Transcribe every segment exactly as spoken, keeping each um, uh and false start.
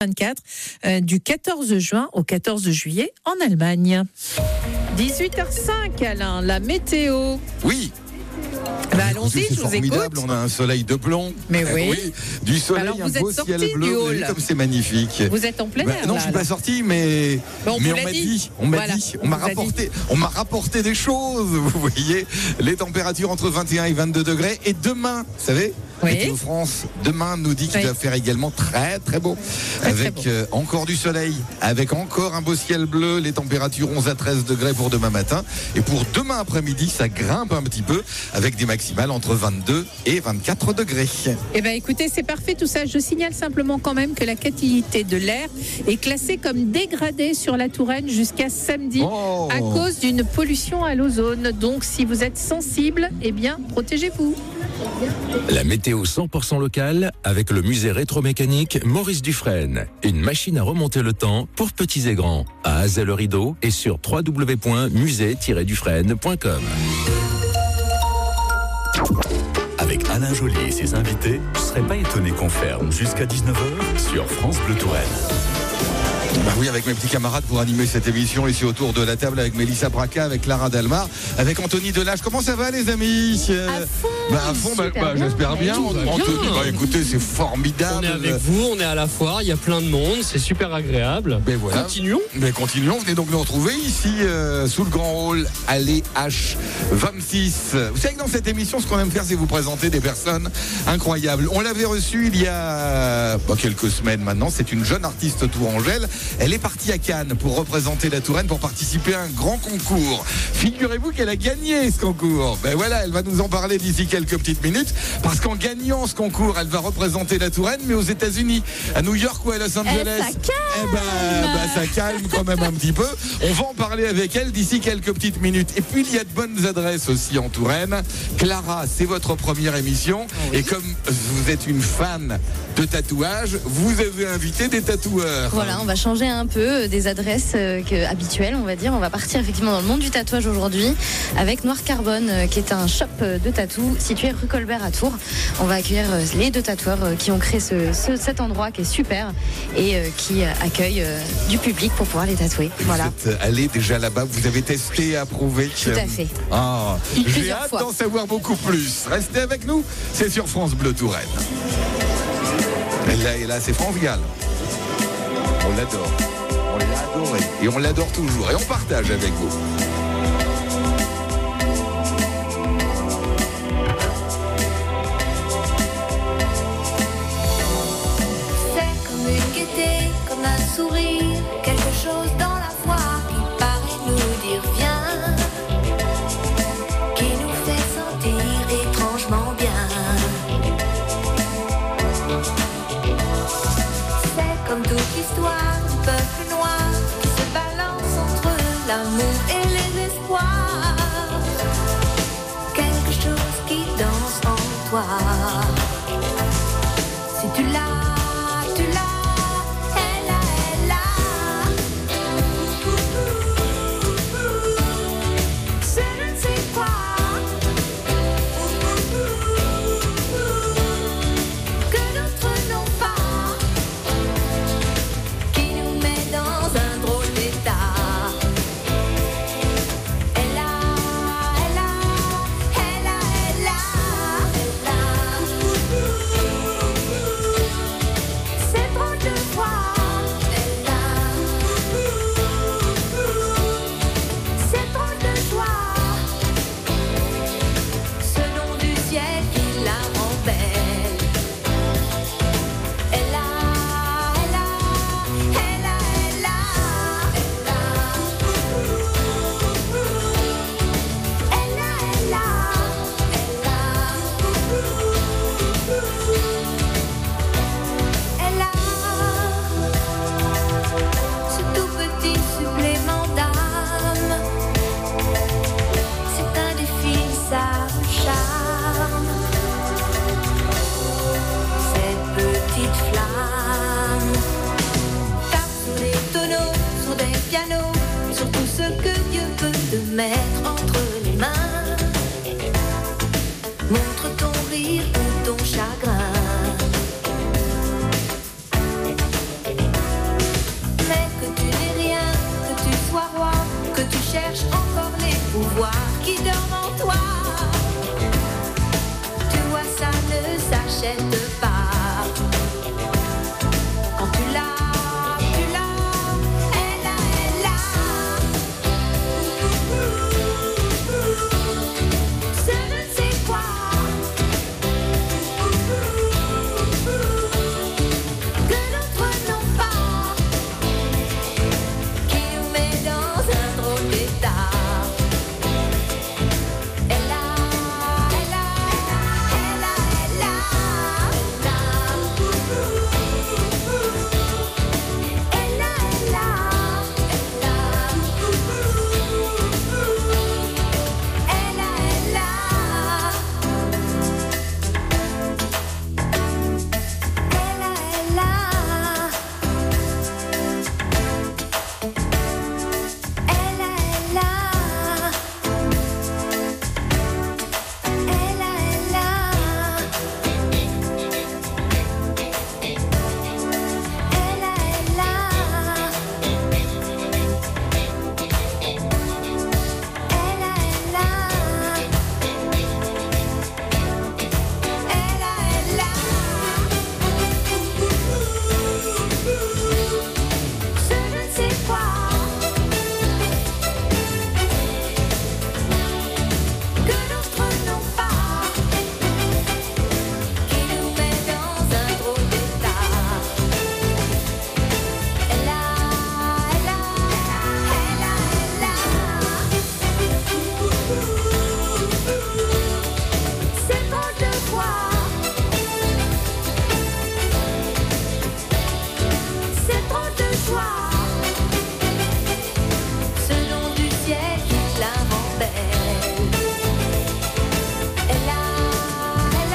vingt-quatre, euh, du quatorze juin au quatorze juillet en Allemagne. dix-huit heures cinq, Alain, la météo. Oui. Bah allons-y, je vous écoute. On a un soleil de plomb. Mais oui. oui du soleil, alors, vous un beau êtes sorti ciel bleu. du Vous avez vu comme c'est magnifique. Vous êtes en plein bah, air. Non, là, je suis alors. pas sorti, mais, bon, on mais vous on l'a m'a dit. dit, on m'a Voilà, dit, on, on m'a vous a rapporté, dit. on m'a rapporté des choses. Vous voyez, les températures entre vingt et un et vingt-deux degrés. Et demain, vous savez. Oui. Météo France, demain, nous dit qu'il oui. va faire également très très beau. Très, avec très beau. Euh, encore du soleil, avec encore un beau ciel bleu, les températures onze à treize degrés pour demain matin. Et pour demain après-midi, ça grimpe un petit peu, avec des maximales entre vingt-deux et vingt-quatre degrés. Eh bien écoutez, c'est parfait tout ça. Je signale simplement quand même que la qualité de l'air est classée comme dégradée sur la Touraine jusqu'à samedi Oh. à cause d'une pollution à l'ozone. Donc si vous êtes sensible, eh bien protégez-vous. La météo cent pour cent locale avec le musée rétromécanique Maurice Dufresne. Une machine à remonter le temps pour petits et grands. À Azel-le-Rideau et sur w w w point musée tiret dufresne point com. Avec Alain Joly et ses invités, je ne serais pas étonné qu'on ferme jusqu'à dix-neuf heures sur France Bleu Touraine. Bah oui, avec mes petits camarades pour animer cette émission ici autour de la table avec Mélissa Braca, avec Clara Dalmar, avec Anthony Delage. Comment ça va les amis? À fond, bah, à fond bah, bah, j'espère bien. Tout va Anthony, bien. bah, écoutez, c'est formidable. On est avec vous, on est à la foire, il y a plein de monde, c'est super agréable. Ben voilà. Continuons. Mais continuons, venez donc nous retrouver ici euh, sous le grand hall, allée H vingt-six. Vous savez que dans cette émission, ce qu'on aime faire, c'est vous présenter des personnes incroyables. On l'avait reçue il y a bah, quelques semaines maintenant. C'est une jeune artiste tourangelle. Elle est partie à Cannes pour représenter la Touraine, pour participer à un grand concours. Figurez-vous qu'elle a gagné ce concours. Ben voilà, elle va nous en parler d'ici quelques petites minutes, parce qu'en gagnant ce concours, elle va représenter la Touraine, mais aux États-Unis, à New York ou à Los Angeles. Eh, ça calme. Eh ben, ben, ça calme quand même un petit peu. On va en parler avec elle d'ici quelques petites minutes. Et puis il y a de bonnes adresses aussi en Touraine. Clara, c'est votre première émission, Oui. et comme vous êtes une fan de tatouage, vous avez invité des tatoueurs. Voilà, on va changer un peu des adresses euh, que, habituelles, on va dire. On va partir effectivement dans le monde du tatouage aujourd'hui avec Noir Carbone, euh, qui est un shop euh, de tatou situé rue Colbert à Tours. On va accueillir euh, les deux tatoueurs euh, qui ont créé ce, ce- cet endroit qui est super et euh, qui euh, accueille euh, du public pour pouvoir les tatouer. Voilà. Vous êtes allé déjà là-bas, vous avez testé, approuvé. Tout à fait. Ah, j'ai Plusieurs hâte fois. d'en savoir beaucoup plus. Restez avec nous, c'est sur France Bleu Touraine. Et là, et là c'est France Gall. On l'adore. On l'a adoré. Et on l'adore toujours. Et on partage avec vous. C'est comme une gaieté, comme un sourire, quelque chose dans la voix qui paraît nous dire viens, qui nous fait sentir étrangement bien. C'est comme toute l'histoire du peuple noir qui se balance entre l'amour et les espoirs. Quelque chose qui danse en toi. Si tu l'as, tu l'as, elle a, elle a. C'est je ne sais quoi. Que d'autres n'ont pas. Qui nous met dans un drôle d'état. toi. Tu vois, ça ne s'achète pas. Quand tu l'as, tu l'as, elle a, elle a. Ce ne sais quoi. Que d'autres n'ont pas. Qui nous met dans un drôle d'état. Elle a, elle a, elle a, elle a, elle a. Elle a, elle a, elle a. Elle a, elle a. Elle a, elle a. Elle a, elle a. Elle a, elle a. Elle a, elle a. Elle a, elle a. Elle a, elle a. Je ne sais quoi. Que d'autres n'ont pas. Qui nous met dans un drôle d'état. Elle a, elle a, elle a, elle a. C'est drôle de voir. C'est drôle de joie. Ce nom du ciel qui l'invente belle. Elle a, elle a,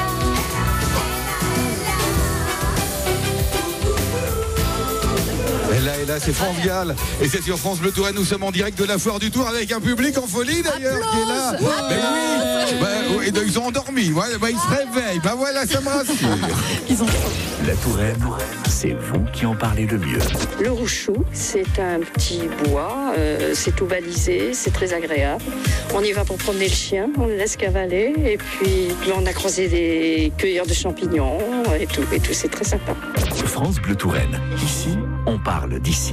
elle a, elle a. Et là, et là, c'est France Gall. Et c'est sur France Bleu Touraine. Nous sommes en direct de la foire du Tour avec un public en folie d'ailleurs qui est là. Ben oui. Ben oui, ben, ils ont endormi. Ouais, ben, ils se réveillent. Ben voilà, ça me rassure. La Touraine, c'est vous qui en parlez le mieux. Le Rouchou, c'est un petit bois, euh, c'est tout balisé, c'est très agréable. On y va pour promener le chien, on le laisse cavaler et puis là, on a croisé des cueilleurs de champignons et tout, et tout, c'est très sympa. France Bleu Touraine. Ici, on parle d'ici.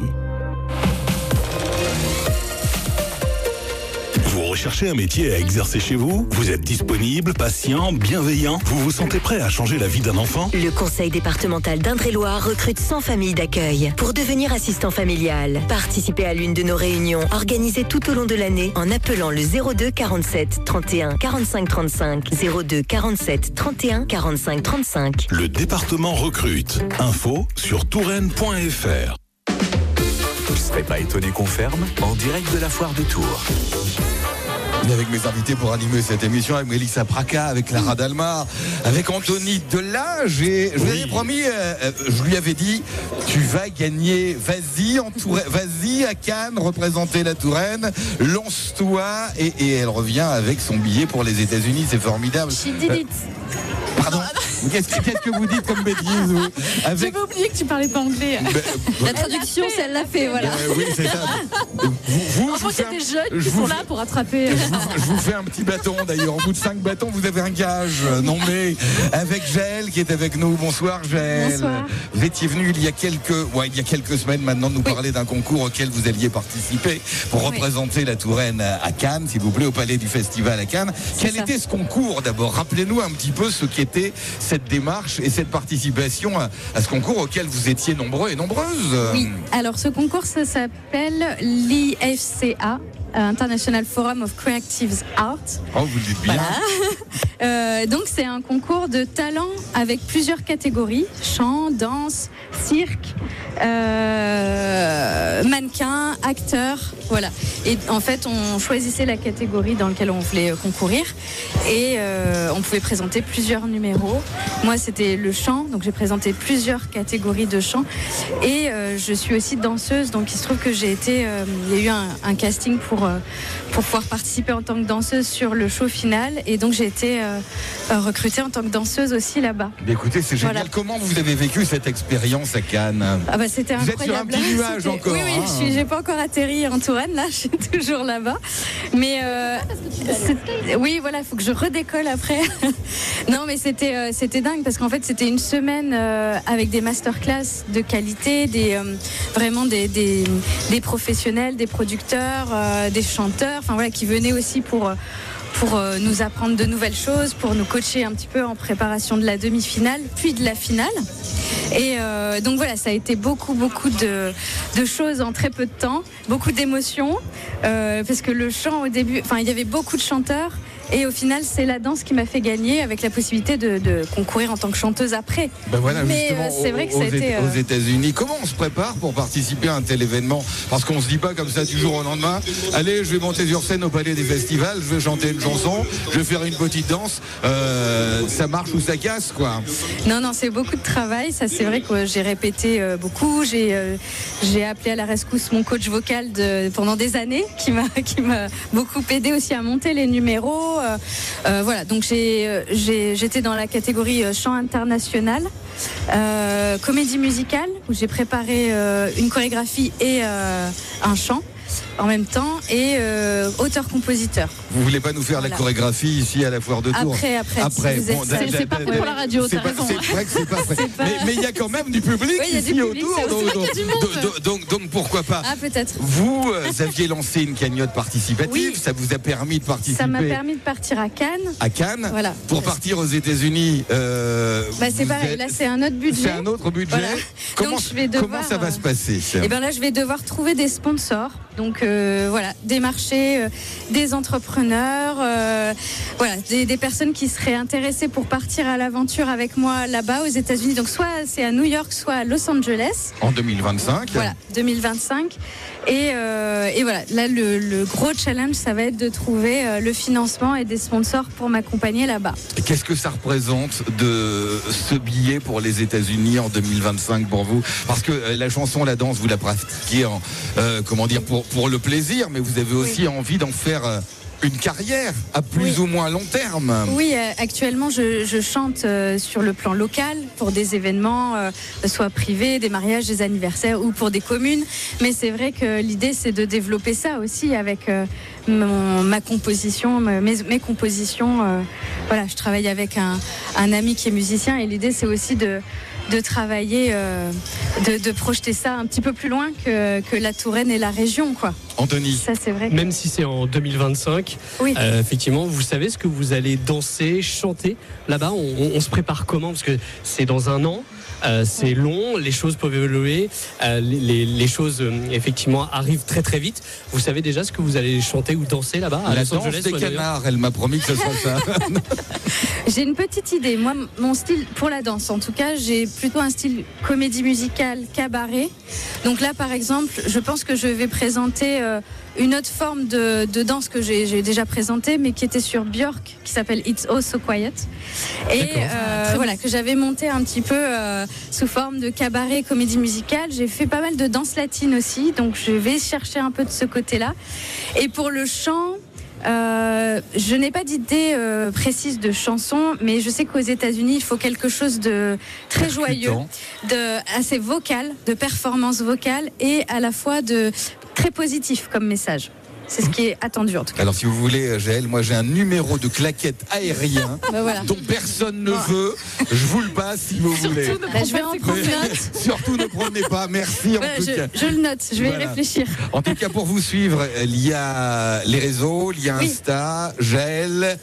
Vous recherchez un métier à exercer chez vous? Vous êtes disponible, patient, bienveillant? Vous vous sentez prêt à changer la vie d'un enfant? Le conseil départemental d'Indre-et-Loire recrute cent familles d'accueil pour devenir assistant familial. Participez à l'une de nos réunions organisées tout au long de l'année en appelant le zéro deux quarante-sept trente et un quarante-cinq trente-cinq, zéro deux quarante-sept trente et un quarante-cinq trente-cinq. Le département recrute. Info sur touraine point f r. Vous ne serez pas étonné qu'on ferme en direct de la foire de Tours. Avec mes invités pour animer cette émission, avec Mélissa Praca, avec Clara Dalmar, avec Anthony Delage. Et je lui avais promis, euh, je lui avais dit, tu vas gagner, vas-y, en Touraine, vas-y à Cannes, représenter la Touraine, lance-toi. Et, et elle revient avec son billet pour les États-Unis, c'est formidable. She did it. Pardon. Qu'est-ce, qu'est-ce que vous dites comme bêtise vous avec... J'avais oublié que tu parlais pas anglais. Ben, ben, La traduction, c'est elle l'a fait, voilà. Euh, oui, c'est ça. Vous, vous, En je vous fait, il y a fais des un- jeunes je qui vous sont fais- là pour attraper. Je vous, je vous fais un petit bâton d'ailleurs. Au bout de cinq bâtons, vous avez un gage. Non mais avec Jaël qui est avec nous. Bonsoir Jaël. Bonsoir. Vous étiez venu il y a quelques, ouais, il y a quelques semaines maintenant de nous parler d'un concours auquel vous alliez participer pour Oui. représenter la Touraine à Cannes, s'il vous plaît, au Palais du Festival à Cannes. C'est Quel ça. était ce concours d'abord? Rappelez-nous un petit peu ce qu'était cette démarche et cette participation à, à ce concours auquel vous étiez nombreux et nombreuses. Oui, alors ce concours, ça s'appelle l'I F C A, International Forum of Creative Art. Oh, vous le dites bien. Voilà. Euh, donc c'est un concours de talent avec plusieurs catégories: chant, danse, cirque, euh, mannequin, acteur. Voilà. Et en fait, on choisissait la catégorie dans laquelle on voulait concourir et euh, on pouvait présenter plusieurs numéros. Moi, c'était le chant, donc j'ai présenté plusieurs catégories de chant et euh, je suis aussi danseuse, donc il se trouve que j'ai été, euh, il y a eu un, un casting pour euh, pour pouvoir participer en tant que danseuse sur le show final et donc j'ai été euh, euh, recrutée en tant que danseuse aussi là-bas. Mais écoutez, c'est génial. Voilà. Comment vous avez vécu cette expérience à Cannes? Ah bah c'était Vous êtes sur un incroyable. petit nuage C'était- encore, Oui oui, hein. je suis, j'ai pas encore atterri en Touraine, Touraine, là, je suis toujours là-bas. Mais euh, c'est- oui, voilà, il faut que je redécolle après. Non, mais c'était euh, c'était dingue parce qu'en fait, c'était une semaine euh, avec des masterclass de qualité, des euh, vraiment des, des des professionnels, des producteurs, euh, des chanteurs, enfin voilà, qui venaient aussi pour euh, pour euh, nous apprendre de nouvelles choses, pour nous coacher un petit peu en préparation de la demi-finale, puis de la finale. Et euh, donc voilà, ça a été beaucoup, beaucoup de, de choses en très peu de temps, beaucoup d'émotions, euh, parce que le chant au début, enfin il y avait beaucoup de chanteurs, et au final c'est la danse qui m'a fait gagner avec la possibilité de, de concourir en tant que chanteuse après. Ben voilà, Mais justement, euh, c'est vrai que ça aux, a été... Éta- euh, aux États-Unis, comment on se prépare pour participer à un tel événement? Parce qu'on se dit pas comme ça du jour au lendemain, allez, je vais monter sur scène au Palais des Festivals, je vais chanter une chanson, je vais faire une petite danse, euh, ça marche ou ça casse, quoi. Non, non, c'est beaucoup de travail. Ça, c'est vrai que j'ai répété euh, beaucoup. J'ai, euh, j'ai appelé à la rescousse mon coach vocal de, pendant des années, qui m'a, qui m'a beaucoup aidé aussi à monter les numéros. Euh, euh, voilà, donc j'ai, euh, j'ai, j'étais dans la catégorie euh, chant international, euh, comédie musicale, où j'ai préparé euh, une chorégraphie et euh, un chant en même temps, et euh, auteur-compositeur. Vous voulez pas nous faire Voilà. la chorégraphie ici à la foire de Tours? Après, après, Après, si vous êtes- bon, c'est- da- c'est da- pas da- pour la radio, c'est t'as pas- raison. C'est vrai que c'est pas prêt. C'est pas- Mais mais il y a quand même du public Oui, il y a du ici public, autour. c'est Donc, vrai qu'il y a du monde. donc- donc- donc- donc pourquoi pas? Ah, peut-être. Vous euh, aviez lancé une cagnotte participative, Oui. ça vous a permis de participer Ça m'a permis de partir à Cannes. à Cannes. Voilà. Pour partir aux États-Unis, euh, Bah, c'est vous pareil, êtes- là c'est un autre budget. C'est un autre budget. Voilà. Comment, Donc, je vais devoir, comment ça va euh, se passer? Et bien là, je vais devoir trouver des sponsors. Donc euh, voilà, démarcher euh, des entrepreneurs, euh, voilà, des, des personnes qui seraient intéressées pour partir à l'aventure avec moi là-bas aux États-Unis. Donc soit c'est à New York, soit à Los Angeles. En deux mille vingt-cinq. Voilà, deux mille vingt-cinq. Et, euh, et voilà, là le, le gros challenge, ça va être de trouver euh, le financement et des sponsors pour m'accompagner là-bas. Et Qu'est-ce que ça représente de ce billet pour les États-Unis en deux mille vingt-cinq pour vous? Parce que euh, la chanson, la danse, vous la pratiquez en, euh, comment dire, pour, pour le plaisir, mais vous avez aussi envie d'en faire euh, une carrière à plus ou moins long terme. Oui, euh, actuellement, je, je chante euh, sur le plan local pour des événements, euh, soit privés, des mariages, des anniversaires ou pour des communes. Mais c'est vrai que l'idée, c'est de développer ça aussi avec euh, mon- ma composition, mes, mes compositions. euh, voilà, je travaille avec un, un ami qui est musicien et l'idée, c'est aussi de de travailler, euh, de, de projeter ça un petit peu plus loin que, que la Touraine et la région, quoi. Anthony. Ça, c'est vrai. que- Même si c'est en deux mille vingt-cinq, Oui. euh, effectivement, vous savez ce que vous allez danser, chanter là-bas. On, on- on se prépare comment? Parce que c'est dans un an. Euh, c'est long, les choses peuvent évoluer, euh, les, les- les choses euh, effectivement arrivent très très vite. Vous savez déjà ce que vous allez chanter ou danser là-bas à La Los danse Angeles des ou à New York? canards, elle m'a promis que ce sera ça. J'ai une petite idée. Moi, m- mon style pour la danse, en tout cas, j'ai plutôt un style comédie musicale, cabaret. Donc là, par exemple, je pense que je vais présenter euh, une autre forme de, de danse que j'ai j'ai déjà présentée, mais qui était sur Björk, qui s'appelle It's Oh So Quiet. Et euh, voilà, que j'avais monté un petit peu euh, sous forme de cabaret, comédie musicale. J'ai fait pas mal de danse latine aussi, donc je vais chercher un peu de ce côté-là. Et pour le chant, euh, je n'ai pas d'idée euh, précise de chanson, mais je sais qu'aux États-Unis, il faut quelque chose de très joyeux, de assez vocal, de performance vocale et à la fois de très positif comme message. C'est ce qui est attendu en tout cas. Alors si vous voulez, Jaël, moi j'ai un numéro de claquette aérien Bah voilà. dont personne ne veut. Je vous le passe si vous voulez. Bah, je vais en prendre Mais note. surtout ne prenez pas. Merci Voilà, en tout je, cas. je le note, je vais y Voilà. réfléchir. En tout cas, pour vous suivre, il y a les réseaux, il y a Oui. Insta, Jaël,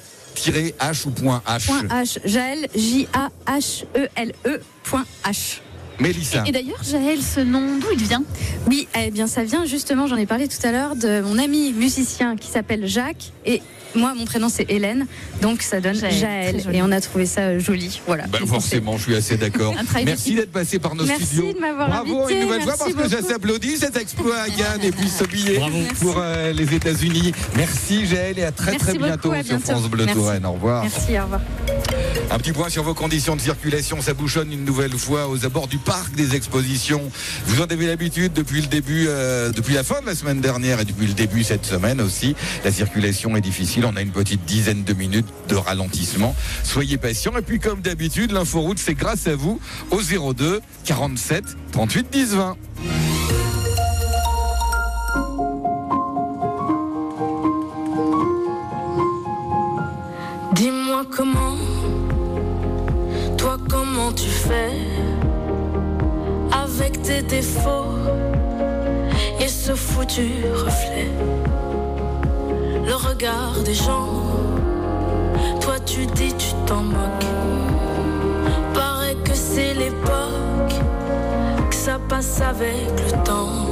H ou point H. Point H, Jaël, J A H E L E point H. Mélissa. Et d'ailleurs, Jaël, ce nom, d'où il vient? Oui, eh bien, ça vient justement, j'en ai parlé tout à l'heure, de mon ami musicien qui s'appelle Jacques. Et moi, mon prénom, c'est Hélène. Donc, ça donne Jaël, Jaël. très joli. Et on a trouvé ça joli. Voilà. Bah, Donc, forcément, je suis assez d'accord. Un travail Merci d'équipe. d'être passé par nos Merci studios. de m'avoir Bravo invité, une nouvelle fois merci parce que ça beaucoup. s'applaudit cet exploit à Cannes et puis ce billet Bravo. pour euh, les États-Unis. Merci Jaël et à très Merci très beaucoup, bientôt à sur bientôt. France Bleu Merci. Touraine. Au revoir. Merci, au revoir. Un petit point sur vos conditions de circulation. Ça bouchonne une nouvelle fois aux abords du parc des expositions. Vous en avez l'habitude depuis le début, euh, depuis la fin de la semaine dernière et depuis le début cette semaine aussi. La circulation est difficile. On a une petite dizaine de minutes de ralentissement. Soyez patients. Et puis comme d'habitude, l'inforoute, c'est grâce à vous au zéro deux quarante-sept trente-huit dix vingt. faux et ce foutu reflet. Le regard des gens, toi tu dis tu t'en moques. Paraît que c'est l'époque, que ça passe avec le temps.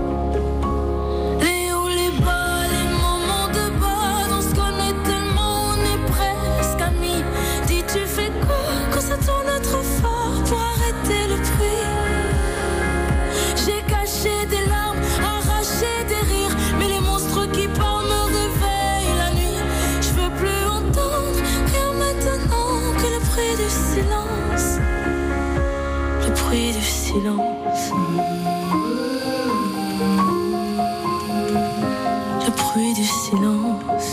Les hauts, les bas, les moments de bas, on se connaît tellement, on est presque amis. Dis tu fais quoi quand ça tourne trop fort pour arrêter le bruit? J'ai caché des larmes, arraché des rires, mais les monstres qui parlent me réveillent la nuit. Je veux plus entendre rien maintenant que le bruit du silence. Le bruit du silence. Le bruit du silence.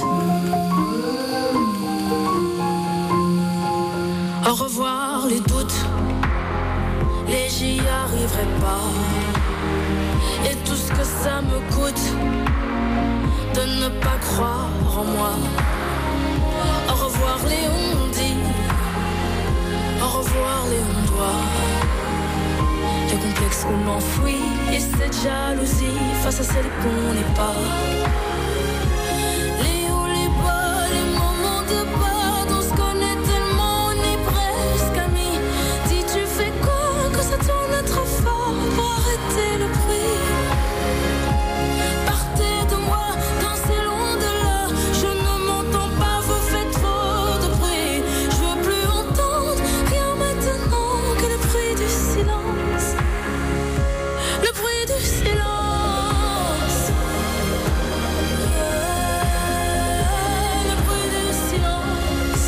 Au revoir les doutes, les j'y arriverai pas. Et tout ce que ça me coûte de ne pas croire en moi. Au revoir les on-dit, au revoir les on-doit. Les complexes qu'on enfouit et cette jalousie face à celle qu'on n'est pas. Les hauts, les bas, les moments de bas, on se connaît tellement, on est presque amis. Dis tu fais quoi quand ça tourne trop fort pour arrêter le bruit? Partez de moi, dansez loin de là. Je ne m'entends pas, vous faites trop de bruit. Je veux plus entendre rien maintenant que le bruit du silence. Le bruit du silence. Le bruit du silence.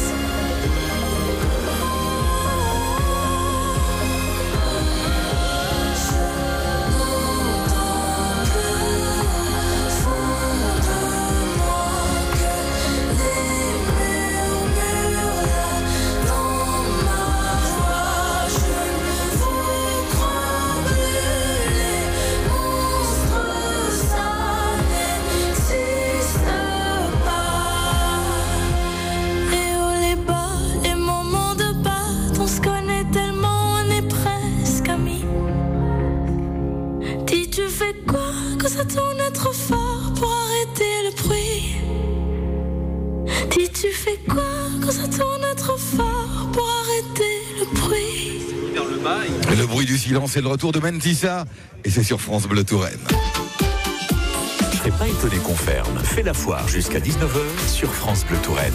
Je n'entends plus fond de moi que les murmures là dans ma voix. Je ne vous crois plus, les monstres ça n'existe pas. Les hauts, les bas, les moments de bas, on se connaît tellement, on est presque amis. Dis tu fais quoi quand ça tourne trop fort pour arrêter le bruit? Dis tu fais quoi quand ça tourne trop fort pour arrêter le bruit? Le bruit du silence et le retour de Mentissa. Et c'est sur France Bleu Touraine. Je serais pas étonné qu'on ferme. Fais la foire jusqu'à dix-neuf heures sur France Bleu Touraine.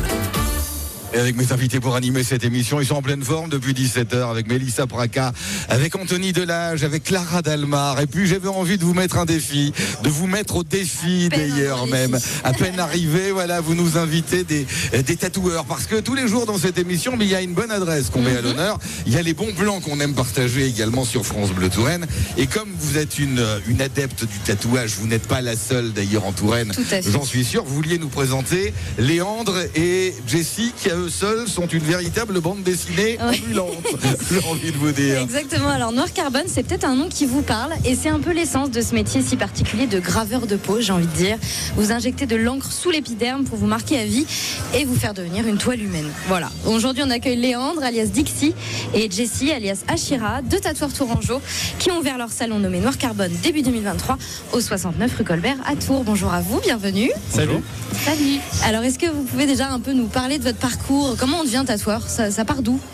Et avec mes invités pour animer cette émission, ils sont en pleine forme depuis dix-sept heures avec Mélissa Praca, avec Anthony Delage, avec Clara Dalmar. Et puis j'avais envie de vous mettre un défi, de vous mettre au défi d'ailleurs même. À peine arrivé, voilà, vous nous invitez des, des tatoueurs. Parce que tous les jours dans cette émission, mais il y a une bonne adresse qu'on met à l'honneur. Il y a les bons plans qu'on aime partager également sur France Bleu Touraine. Et comme vous êtes une, une adepte du tatouage, vous n'êtes pas la seule d'ailleurs en Touraine, j'en suis sûr, vous vouliez nous présenter Léandre et Jessie qui eux seuls sont une véritable bande dessinée ambulante. J'ai envie de vous dire. Exactement. Alors Noir Carbone, c'est peut-être un nom qui vous parle et c'est un peu l'essence de ce métier si particulier de graveur de peau, j'ai envie de dire. Vous injectez de l'encre sous l'épiderme pour vous marquer à vie et vous faire devenir une toile humaine. Voilà. Aujourd'hui, on accueille Léandre, alias Dixie, et Jessie, alias Ashira, deux tatoueurs tourangeaux qui ont ouvert leur salon nommé Noir Carbone début deux mille vingt-trois au soixante-neuf rue Colbert à Tours. Bonjour à vous, bienvenue. Salut. Salut. Alors, est-ce que vous pouvez déjà un peu nous parler de votre parcours? Comment on devient tatoueur? ça, ça part d'où?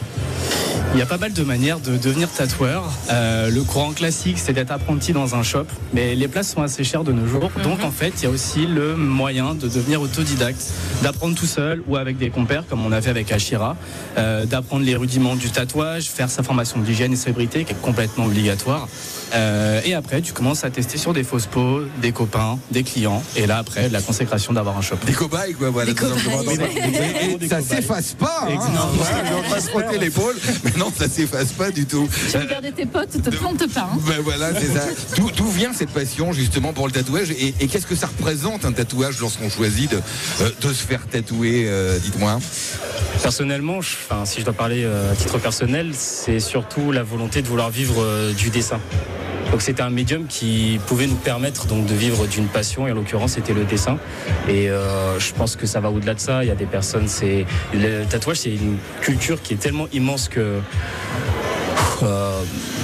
Il y a pas mal de manières de devenir tatoueur. Euh, le courant classique, c'est d'être apprenti dans un shop, mais les places sont assez chères de nos jours. Mm-hmm. Donc en fait, il y a aussi le moyen de devenir autodidacte, d'apprendre tout seul ou avec des compères, comme on a fait avec Ashira, euh, d'apprendre les rudiments du tatouage, faire sa formation d'hygiène et sobriété, qui est complètement obligatoire. Euh, et après, tu commences à tester sur des fausses peaux, des copains, des clients, et là après, la consécration d'avoir un shop. Des cobayes, quoi, voilà. Des cobayes. Et, et ça s'efface pas, hein. Voilà, je vais pas se frotter l'épaule, mais non, ça s'efface pas du tout. Tu veux garder tes potes, te plante pas. Hein. Ben voilà, c'est ça. D'où, d'où vient cette passion justement pour le tatouage et, et qu'est-ce que ça représente un tatouage lorsqu'on choisit de, euh, de se faire tatouer, euh, dites-moi. Personnellement, je, enfin, si je dois parler euh, à titre personnel, c'est surtout la volonté de vouloir vivre euh, du dessin. Donc c'était un médium qui pouvait nous permettre donc de vivre d'une passion, et en l'occurrence c'était le dessin. Et euh, je pense que ça va au-delà de ça. Il y a des personnes, c'est le tatouage, c'est une culture qui est tellement immense que euh,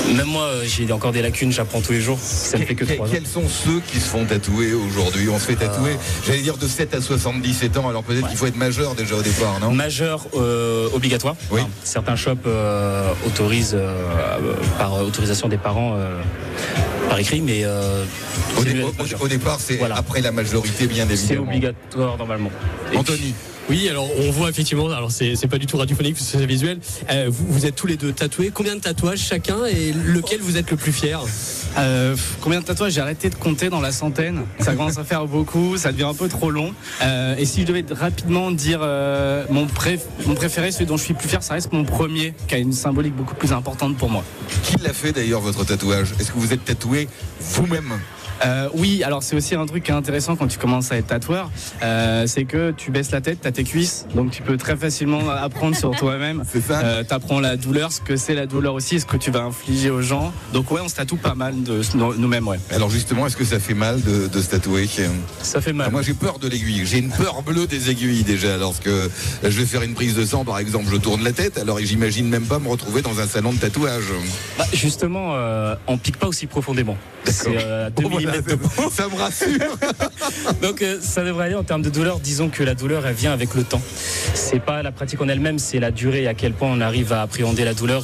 Même moi, euh, j'ai encore des lacunes, j'apprends tous les jours. Ça ne fait que trois ans. Quels sont ceux qui se font tatouer aujourd'hui? On se fait tatouer, euh... j'allais dire de sept à soixante-dix-sept ans, alors peut-être ouais. qu'il faut être majeur déjà au départ, non? Majeur euh, obligatoire. Oui. Enfin, certains shops euh, autorisent euh, par autorisation des parents euh, par écrit, mais euh, au, dé- au, au départ, c'est voilà. Après la majorité, bien évidemment. C'est obligatoire normalement. Et Anthony. Oui, alors on voit effectivement, alors c'est, c'est pas du tout radiophonique, c'est visuel. Euh, vous, vous êtes tous les deux tatoués. Combien de tatouages chacun et lequel vous êtes le plus fier? euh, Combien de tatouages? J'ai arrêté de compter dans la centaine. Ça commence à faire beaucoup, ça devient un peu trop long. Euh, et si je devais rapidement dire euh, mon, pré- mon préféré, celui dont je suis le plus fier, ça reste mon premier, qui a une symbolique beaucoup plus importante pour moi. Qui l'a fait d'ailleurs votre tatouage? Est-ce que vous êtes tatoué vous-même? Euh, oui, alors c'est aussi un truc qui est intéressant quand tu commences à être tatoueur, euh, c'est que tu baisses la tête, t'as tes cuisses, donc tu peux très facilement apprendre sur toi-même. C'est ça. Euh, t'apprends la douleur, ce que c'est la douleur aussi, ce que tu vas infliger aux gens. Donc ouais, on se tatoue pas mal de nous-mêmes, ouais. Alors justement, est-ce que ça fait mal de, de se tatouer? Ça fait mal. Alors moi j'ai peur de l'aiguille, j'ai une peur bleue des aiguilles déjà. Lorsque je vais faire une prise de sang par exemple, je tourne la tête, alors j'imagine même pas me retrouver dans un salon de tatouage. Bah, justement, euh, on pique pas aussi profondément. C'est euh, deux millimètres de peau. Ça me rassure. Donc euh, ça devrait aller en termes de douleur. Disons que la douleur, elle vient avec le temps. C'est pas la pratique en elle-même, c'est la durée et à quel point on arrive à appréhender la douleur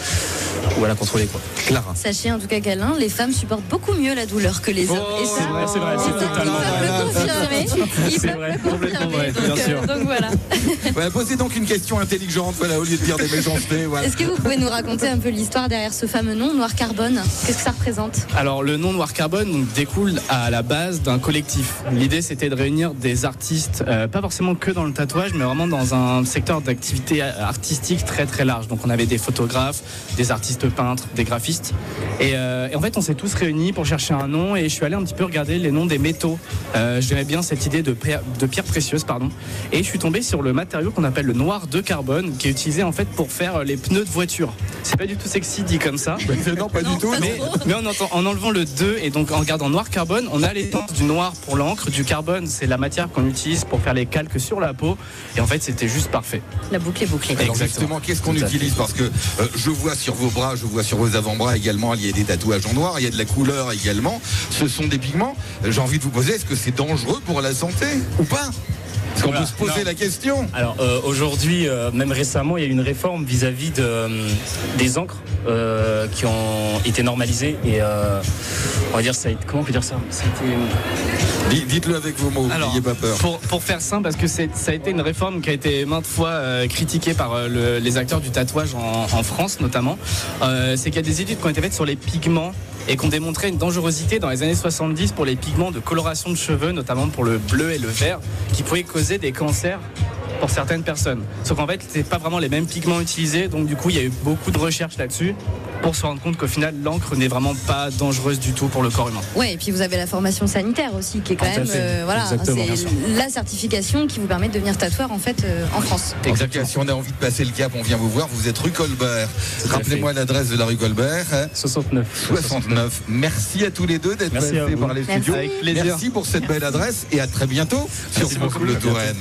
ou, ou à la contrôler, quoi. Clara. Sachez en tout cas qu'Alain, les femmes supportent beaucoup mieux la douleur que les hommes. Oh, et ça, c'est vrai, c'est vrai, c'est totalement vrai. C'est vrai, complètement vrai, bien sûr. Donc voilà. Voilà, posez donc une question intelligente, voilà, au lieu de dire des méchancetés. Voilà. Est-ce que vous pouvez nous raconter un peu l'histoire derrière ce fameux nom, Noir Carbone? Qu'est-ce que ça représente? Alors le nom Noir Carbone donc, découle à la base d'un collectif. L'idée c'était de réunir des artistes, euh, pas forcément que dans le tatouage, mais vraiment dans un secteur d'activité artistique très très large. Donc on avait des photographes, des artistes peintres, des graphistes. Et, euh, et en fait on s'est tous réunis pour chercher un nom et je suis allé un petit peu regarder les noms des métaux. Euh, J'aimais bien cette idée de, pierre, de pierre précieuse, pardon. Et je suis tombé sur le matériau qu'on appelle le noir de carbone, qui est utilisé en fait pour faire les pneus de voiture. C'est pas du tout sexy dit comme ça. Non, pas non, du tout. Mais, mais en, entend, en enlevant le deux et donc en regardant noir carbone, on a l'essence du noir pour l'encre, du carbone c'est la matière qu'on utilise pour faire les calques sur la peau. Et en fait c'était juste parfait. La boucle est bouclée. Alors justement, qu'est-ce qu'on utilise? Parce que euh, je vois sur vos bras, je vois sur vos avant-bras également, il y a des tatouages en noir, il y a de la couleur également. Ce sont des pigments. J'ai envie de vous poser, est-ce que c'est dangereux pour la santé ou pas? Est-ce qu'on voilà. peut se poser non. la question? Alors euh, aujourd'hui, euh, même récemment, il y a eu une réforme vis-à-vis de, euh, des encres euh, qui ont été normalisées et euh, on va dire ça a été, comment on peut dire ça, ça a été... Dites-le avec vos mots, n'ayez pas peur. Pour, pour faire simple, parce que c'est, ça a été une réforme qui a été maintes fois euh, critiquée par euh, le, les acteurs du tatouage en, en France notamment, euh, c'est qu'il y a des études qui ont été faites sur les pigments et qui ont démontré une dangerosité dans les années soixante-dix pour les pigments de coloration de cheveux, notamment pour le bleu et le vert, qui pouvaient causer des cancers pour certaines personnes. Sauf qu'en fait, c'est pas vraiment les mêmes pigments utilisés, donc du coup, il y a eu beaucoup de recherches là-dessus pour se rendre compte qu'au final, l'encre n'est vraiment pas dangereuse du tout pour le corps humain. Ouais, et puis vous avez la formation sanitaire aussi, qui est quand Tout même, euh, voilà, c'est la certification qui vous permet de devenir tatoueur en fait euh, en France. En tout cas, si on a envie de passer le cap, on vient vous voir. Vous êtes rue Colbert. Rappelez-moi l'adresse de la rue Colbert. soixante-neuf. soixante-neuf. Merci à tous les deux d'être passés par les Merci. studios. Avec plaisir. Merci pour cette belle adresse et à très bientôt sur France Bleu Touraine.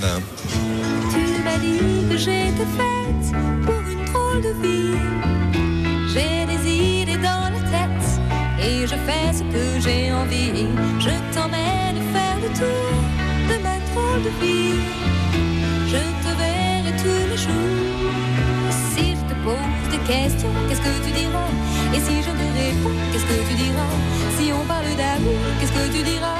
Tu m'as dit que j'étais faite pour une drôle de vie. J'ai des idées dans la tête et je fais ce que j'ai envie. Je t'emmène faire le tour de ma drôle de vie. Je te verrai tous les jours. Si je te pose des questions, qu'est-ce que tu diras? Et si je te réponds, qu'est-ce que tu diras? Si on parle d'amour, qu'est-ce que tu diras?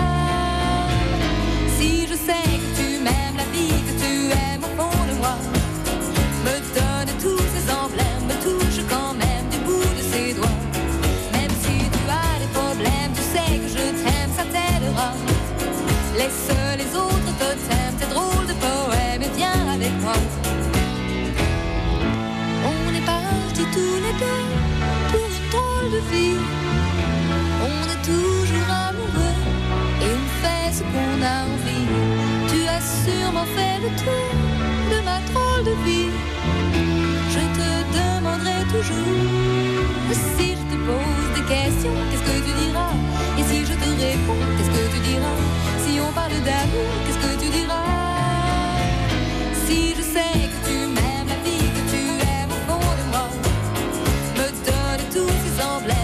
Si je sais que tu m'aimes la vie, que tu aimes au fond de moi, me donne tous ces emblèmes, me touche quand même du bout de ses doigts. Même si tu as des problèmes, tu sais que je t'aime, ça t'aidera. Laisse les autres te t'aiment, tes drôles de poèmes et viens avec moi. On est partis tous les deux pour une drôle de vie. On est toujours amoureux et on fait ce qu'on a envie. Tu as sûrement fait le tour de ma drôle de vie. Je te demanderai toujours si je te pose des questions, qu'est-ce que tu diras? Et si je te réponds, qu'est-ce que tu diras? Si on parle d'amour, qu'est-ce que tu diras? Si je sais que tu m'aimes la vie, que tu aimes au fond de moi, me donne tous ces emblèmes.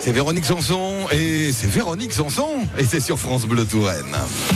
c'est Véronique Sanson et c'est Véronique Sanson et c'est sur France Bleu Touraine.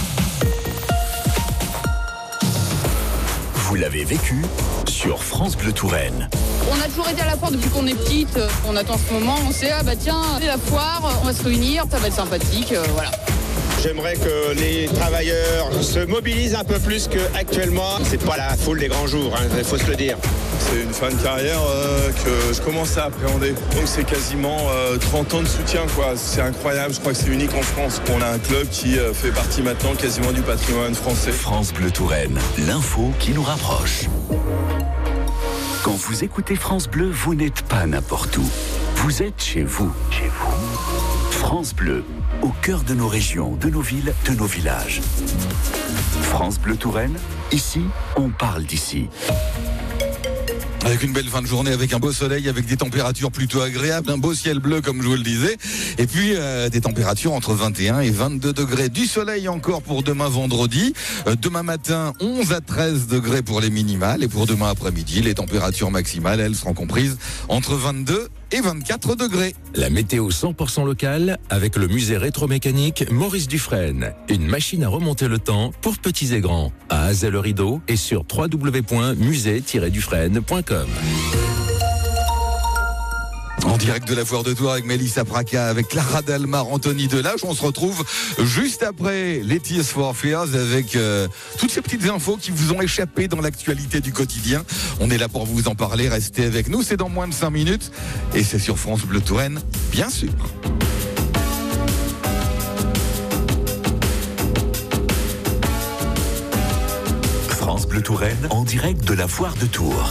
Vous l'avez vécu sur France Bleu Touraine. On a toujours été à la foire depuis qu'on est petite. On attend ce moment, on sait, ah bah tiens, c'est la foire, on va se réunir, ça va être sympathique, euh, voilà. J'aimerais que les travailleurs se mobilisent un peu plus qu'actuellement. C'est pas la foule des grands jours, il hein, faut se le dire. C'est une fin de carrière euh, que je commence à appréhender. Donc c'est quasiment euh, trente ans de soutien, quoi. C'est incroyable, je crois que c'est unique en France. On a un club qui euh, fait partie maintenant quasiment du patrimoine français. France Bleu Touraine, l'info qui nous rapproche. Quand vous écoutez France Bleu, vous n'êtes pas n'importe où. Vous êtes chez vous. Chez vous. France Bleu, au cœur de nos régions, de nos villes, de nos villages. France Bleu Touraine, ici, on parle d'ici. Avec une belle fin de journée, avec un beau soleil, avec des températures plutôt agréables, un beau ciel bleu comme je vous le disais, et puis euh, des températures entre vingt et un et vingt-deux degrés. Du soleil encore pour demain vendredi, euh, demain matin onze à treize degrés pour les minimales, et pour demain après-midi, les températures maximales, elles seront comprises entre vingt-deux et vingt-quatre degrés. La météo cent pour cent locale avec le musée rétromécanique Maurice Dufresne. Une machine à remonter le temps pour petits et grands. À Azay-le-Rideau et sur w w w point musée tiret dufresne point com. En direct de la foire de Tours avec Mélissa Praca, avec Clara Dalmar, Anthony Delage. On se retrouve juste après les Tears for Fears avec euh, toutes ces petites infos qui vous ont échappé dans l'actualité du quotidien. On est là pour vous en parler. Restez avec nous. C'est dans moins de cinq minutes et c'est sur France Bleu Touraine, bien sûr. France Bleu Touraine, en direct de la foire de Tours.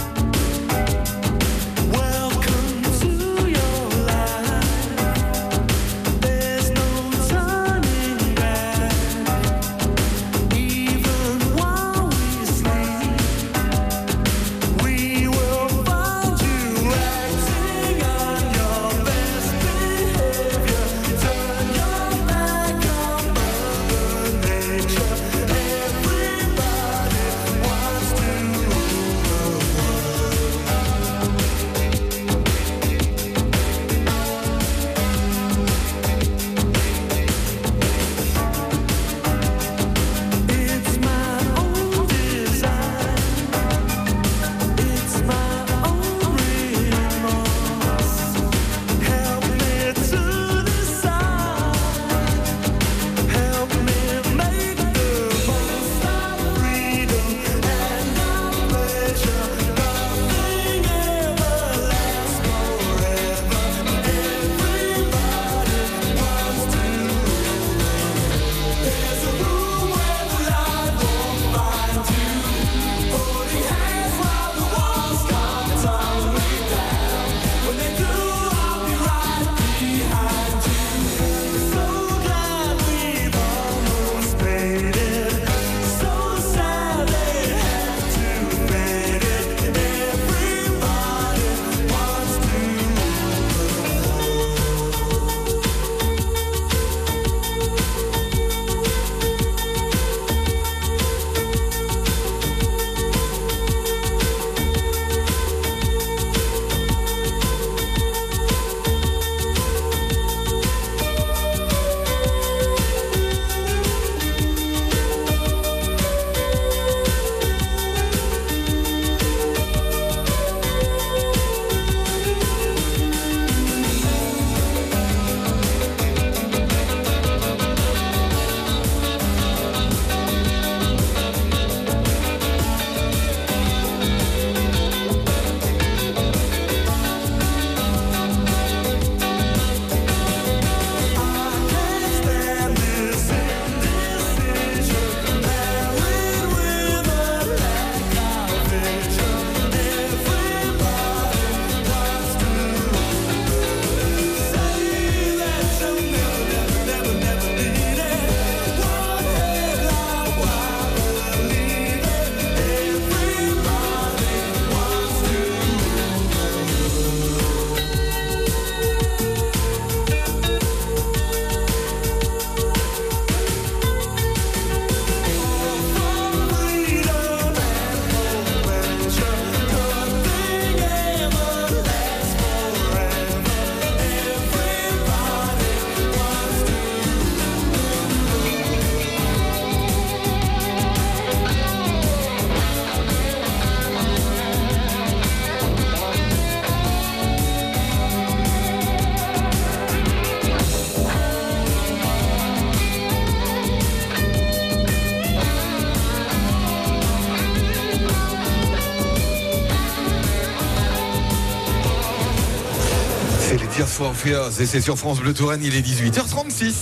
for Fears, et c'est sur France Bleu Touraine, il est dix-huit heures trente-six.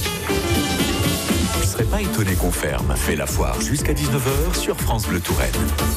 Je serais pas étonné qu'on ferme. Fait la foire jusqu'à dix-neuf heures sur France Bleu Touraine.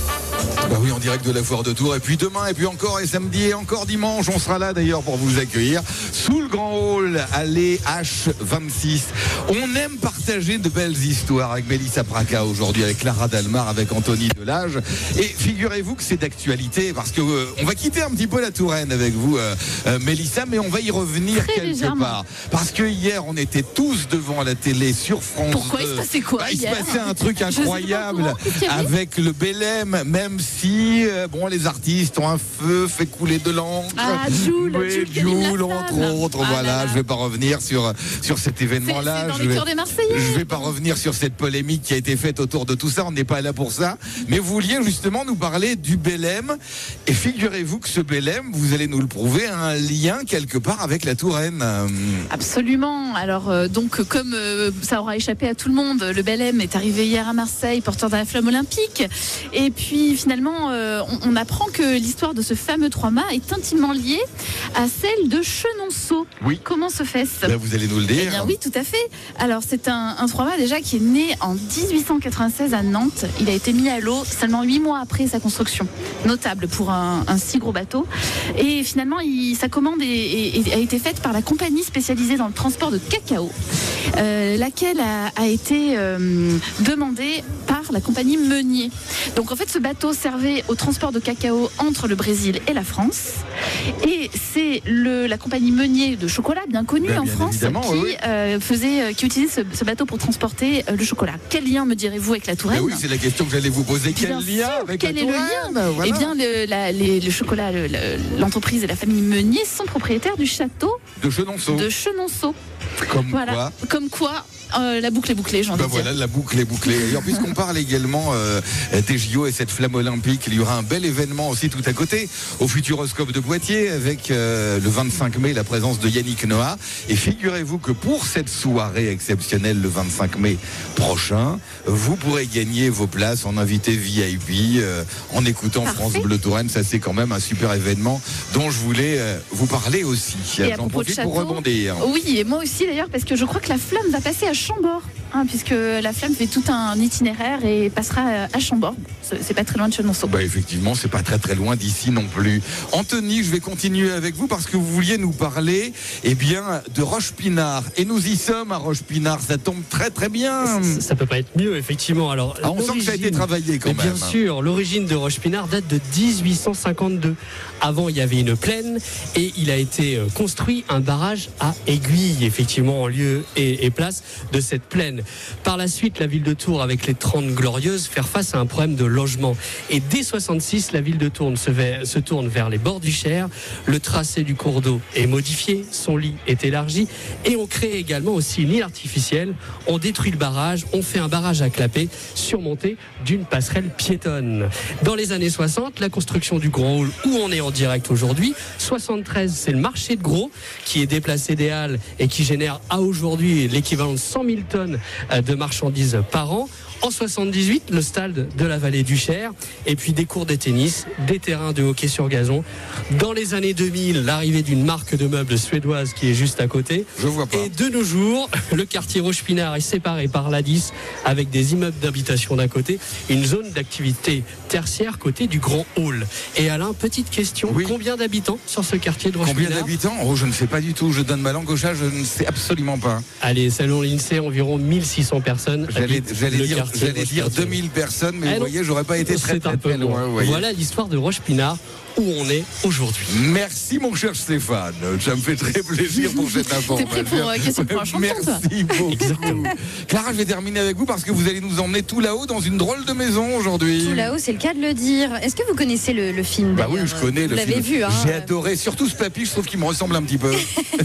Bah oui, en direct de la foire de Tours. Et puis demain, et puis encore, et samedi, et encore dimanche, on sera là d'ailleurs pour vous accueillir sous le Grand Hall, allée H vingt-six. On aime partager de belles histoires avec Mélissa Praca aujourd'hui, avec Clara Dalmar, avec Anthony Delage. Et figurez-vous que c'est d'actualité parce que euh, on va quitter un petit peu la Touraine avec vous, euh, euh, Mélissa, mais on va y revenir Très quelque légèrement. part. Parce que hier, on était tous devant la télé sur France Pourquoi il se deux. passait quoi Bah, Il se hier passait un truc Je sais pas incroyable au courant, qu'est-ce qu'il y avait avec le Bélème, même si euh, bon, les artistes ont un feu fait couler de l'encre. Ah, Jul, Oui, Jul Kevin Jul, Lassalle. entre autres. Ah voilà, là là. je vais pas revenir sur sur cet événement-là. C'est- c'est dans Je le vais- cœur des Marseillais. Je vais pas revenir sur cette polémique qui a été faite autour de tout ça. On n'est pas là pour ça. Mais vous vouliez justement nous parler du Bélème. Et figurez-vous que ce Bélème, vous allez nous le prouver, a un lien quelque part avec la Touraine. Euh, Absolument. Alors euh, donc comme euh, ça aura échappé à tout le monde, le Bélème est arrivé hier à Marseille porteur de la flamme olympique. Et puis finalement, euh, on, on apprend que l'histoire de ce fameux trois-mâts est intimement liée à celle de Chenonceau. Oui. Comment se fait-ce? Là, vous allez nous le dire. Eh bien oui, tout à fait. Alors c'est un, un trois-mâts déjà qui est né en dix-huit cent quatre-vingt-seize à Nantes. Il a été mis à l'eau seulement huit mois après sa construction. Notable pour un, un si gros bateau. Et finalement, il, sa commande est- est- est- a été faite par la compagnie spécialisée dans le transport de cacao, euh, laquelle a, a été euh, demandée par la compagnie Meunier. Donc en fait, ce bateau servait au transport de cacao entre le Brésil et la France. Et c'est le, la compagnie Meunier de chocolat, bien connue Ben, en bien France, évidemment, qui, oui, oui. euh, faisait, euh, qui utilisait ce, ce bateau pour transporter euh, le chocolat. Quel lien, me direz-vous, avec la Touraine? Ben oui, c'est la question que j'allais vous poser. Bien Quel lien sûr, avec quel la est le Touraine? lien Ben, voilà. Eh bien, le, la- les- le chocolat, le- le- l'entreprise et la famille Meunier sont propriétaires du château De Chenonceau. de Chenonceau. Comme Voilà. quoi. Comme quoi, euh, la boucle est bouclée, j'ai envie Ben de dire. voilà, la boucle est bouclée. D'ailleurs, puisqu'on parle également euh, des J O et cette flamme olympique, il y aura un bel événement aussi tout à côté, au Futuroscope de Poitiers, avec euh, le vingt-cinq mai, la présence de Yannick Noah. Et figurez-vous que pour cette soirée exceptionnelle, le vingt-cinq mai prochain, vous pourrez gagner vos places en invité V I P, euh, en écoutant Parfait. France Bleu Touraine. Ça, c'est quand même un super événement dont je voulais euh, vous parler aussi. Et à J'en propos de profite pour château, rebondir. Oui, et moi aussi d'ailleurs, parce que je crois que la flamme va passer à Chambord, hein, puisque la flamme fait tout un itinéraire et passera à Chambord. C'est c'est pas très loin de Chenonceau. Bah effectivement, c'est pas très très loin d'ici non plus. Anthony, je vais continuer avec vous parce que vous vouliez nous parler, eh bien, de Roche-Pinard. Et nous y sommes à Roche-Pinard. Ça tombe très très bien. Ça, ça peut pas être mieux, effectivement. Alors, Ah, on sent que ça a été l'origine- travaillé quand Mais même. Bien sûr, l'origine de Roche-Pinard date de dix-huit cent cinquante-deux. Avant, il y avait une plaine et il a été euh, construit un barrage à aiguille, effectivement, en lieu et, et place de cette plaine. Par la suite, la ville de Tours, avec les Trente Glorieuses, faire face à un problème de logement. Et dès soixante-six, la ville de Tours se, va- se tourne vers les bords du Cher. Le tracé du cours d'eau est modifié, son lit est élargi et on crée également aussi une île artificielle. On détruit le barrage, on fait un barrage à clapet surmonté d'une passerelle piétonne. Dans les années soixante, la construction du Grand Hall où on est en direct aujourd'hui. soixante-treize, c'est le marché de gros qui est déplacé des Halles et qui génère à aujourd'hui l'équivalent de cent mille tonnes euh, de marchandises par an. En soixante-dix-huit, le stade de la vallée du Cher, et puis des cours de tennis, des terrains de hockey sur gazon. Dans les années deux mille, l'arrivée d'une marque de meubles suédoise qui est juste à côté. Je vois pas. Et de nos jours, le quartier Roche-Pinard est séparé par l'A dix avec des immeubles d'habitation d'un côté, une zone d'activité tertiaire côté du Grand Hall. Et Alain, petite question, Oui. combien d'habitants sur ce quartier de Combien Roche-Pinard? d'habitants? Oh, je ne sais pas du tout. Je donne ma langue au chat, je ne sais absolument pas. Allez, selon l'INSEE, environ mille six cents personnes J'allais habitent j'allais le dire, quartier j'allais dire Roche-Pinard. deux mille personnes, mais Eh vous non. voyez, j'aurais pas été très C'est très, un peu très loin. loin. vous voyez. Voilà l'histoire de Roche-Pinard où on est aujourd'hui. Merci mon cher Stéphane, ça me fait très plaisir pour cette information. T'es prêt pour euh, question pour un chanson, toi? Merci beaucoup. Clara, je vais terminer avec vous parce que vous allez nous emmener tout là-haut dans une drôle de maison aujourd'hui. Tout là-haut, c'est le cas de le dire. Est-ce que vous connaissez le, le film Bah oui, d'ailleurs je connais Vous le l'avez film. vu, hein J'ai adoré, surtout ce papy, je trouve qu'il me ressemble un petit peu.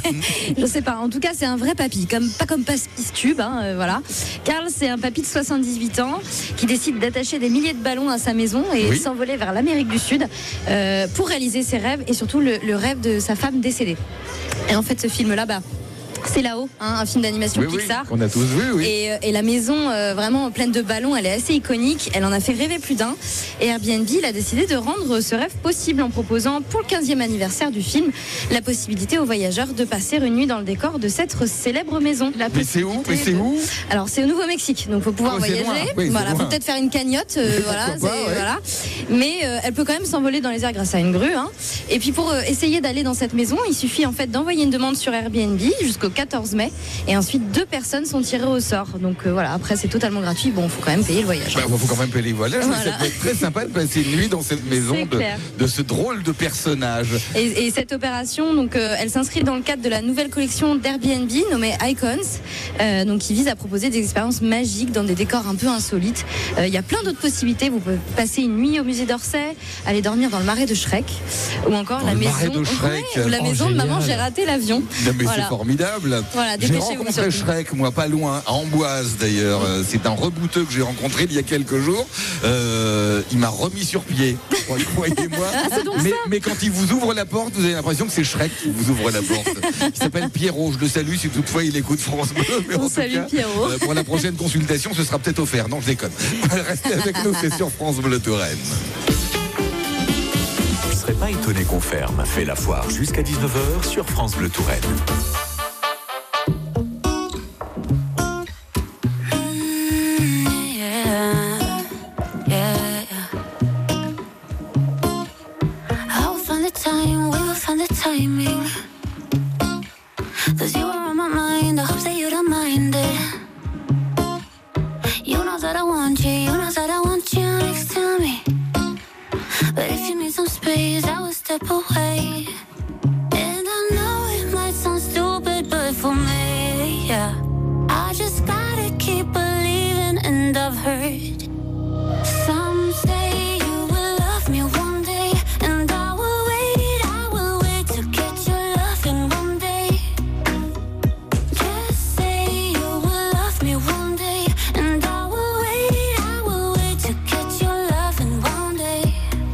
Je sais pas, en tout cas c'est un vrai papy, comme, pas comme Paspistube, hein, euh, voilà. Karl, c'est un papy de soixante-dix-huit ans qui décide d'attacher des milliers de ballons à sa maison et Oui. s'envoler vers l'Amérique du Sud euh, pour réaliser ses rêves et surtout le, le rêve de sa femme décédée. Et en fait ce film-là, bah, C'est là-haut, hein, un film d'animation Oui, oui, Pixar. qu'on a tous vu, oui. Et, euh, et la maison, euh, vraiment pleine de ballons, elle est assez iconique. Elle en a fait rêver plus d'un. Et Airbnb, il a décidé de rendre ce rêve possible en proposant, pour le quinzième anniversaire du film, la possibilité aux voyageurs de passer une nuit dans le décor de cette célèbre maison. La Mais c'est où Mais c'est où Alors, c'est au Nouveau-Mexique, donc il faut pouvoir Oh, c'est voyager. loin. Oui, c'est voilà, loin. faut peut-être faire une cagnotte. euh, voilà, Pourquoi pas, c'est- ouais. voilà. Mais euh, elle peut quand même s'envoler dans les airs grâce à une grue. Hein. Et puis, pour euh, essayer d'aller dans cette maison, il suffit en fait d'envoyer une demande sur Airbnb jusqu'au quatorze mai. Et ensuite, deux personnes sont tirées au sort. Donc euh, voilà, après, c'est totalement gratuit. Bon, il faut quand même payer le voyage. Bah, faut quand même payer les voyages. mais Voilà. Ça peut être très sympa de passer une nuit dans cette maison C'est de, clair. de ce drôle de personnage. Et, et cette opération, donc, euh, elle s'inscrit dans le cadre de la nouvelle collection d'Airbnb nommée Icons, euh, donc qui vise à proposer des expériences magiques dans des décors un peu insolites. Euh, Il y a plein d'autres possibilités. Vous pouvez passer une nuit au musée d'Orsay, aller dormir dans le marais de Shrek, ou encore Dans la le maison, marais de Shrek. Ouais, ou la Oh, maison de génial. Maman, j'ai raté l'avion. Non, mais Voilà. c'est formidable. Voilà, j'ai dépêchez-vous rencontré surtout. Shrek, moi pas loin, à Amboise d'ailleurs. Euh, C'est un rebouteux que j'ai rencontré il y a quelques jours. Euh, il m'a remis sur pied. Croyez-moi. Ah, c'est donc mais, ça. mais quand il vous ouvre la porte, vous avez l'impression que c'est Shrek qui vous ouvre la porte. Il s'appelle Pierrot. Je le salue si toutefois il écoute France Bleu. Mais On en tout salue cas, Pierrot. euh, pour la prochaine consultation, ce sera peut-être offert. Non, je déconne. Restez avec nous, c'est sur France Bleu Touraine. Vous ne serez pas étonné qu'on ferme. Fait la foire jusqu'à dix-neuf heures sur France Bleu Touraine. I will find the time, we will find the timing. Cause you are on my mind, I hope that you don't mind it. You know that I want you, you know that I want you next to me. But if you need some space, I will step away. And I know it might sound stupid, but for me, yeah, I just gotta keep believing, and I've heard some say you will love me one day, and I will wait, I will wait to get your loving one day. Just say you will love me one day, and I will wait, I will wait to get your loving one day.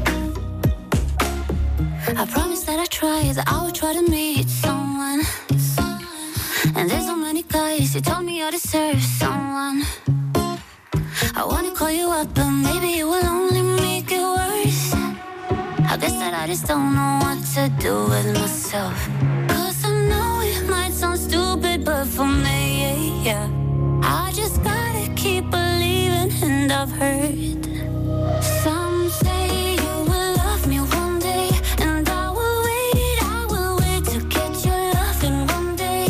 I promise that I try, that I will try to meet someone. And there's so many guys, you told me I deserve someone. I wanna call you up, but maybe it will only make it worse. I guess that I just don't know what to do with myself. Cause I know it might sound stupid, but for me, yeah, I just gotta keep believing, and I've heard some say you will love me one day, and I will wait, I will wait to get your loving one day.